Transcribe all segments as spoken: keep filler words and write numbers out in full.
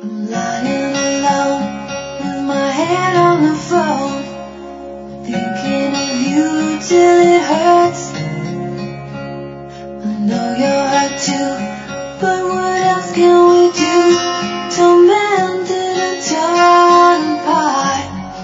I'm lying alone with my head on the phone, thinking of you till it hurts. I know you're hurt too, but what else can we do? Tormented and torn apart.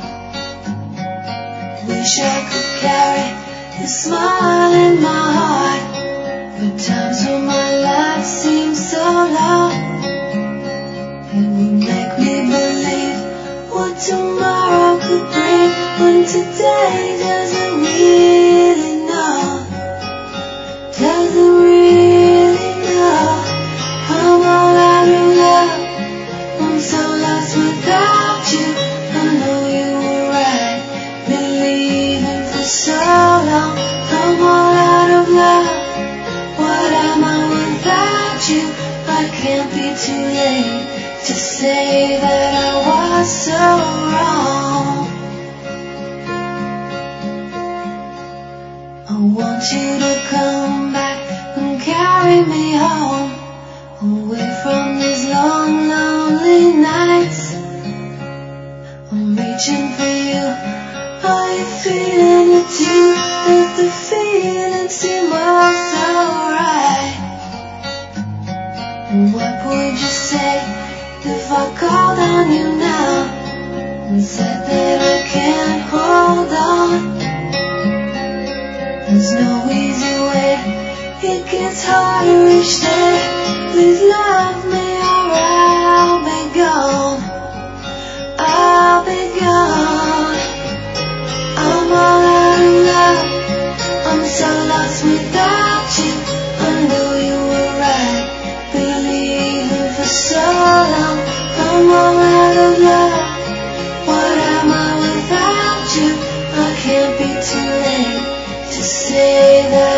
Wish I could carry your smile in my heart. For times when my life seems so long, it would make me believe what tomorrow could bring, when today doesn't really know, doesn't really know. I'm all out of love, I'm so lost without you. I know you were right, believing for so long. I'm all out of love, what am I without you? I can't be too late to say that I was so wrong. I want you to come back and carry me home, away from these long, lonely nights. I'm reaching for you, are you feeling it too? Does the feeling seem all so right? And what would you say if I called on you now and said that I can't hold on? There's no easy way, it gets harder each day. Please love me or I'll be gone, I'll be gone. I'm all out of love, I'm so lost without you. I know you were right, believing for so long. I'm all out of love, what am I without you? I can't be too late to say that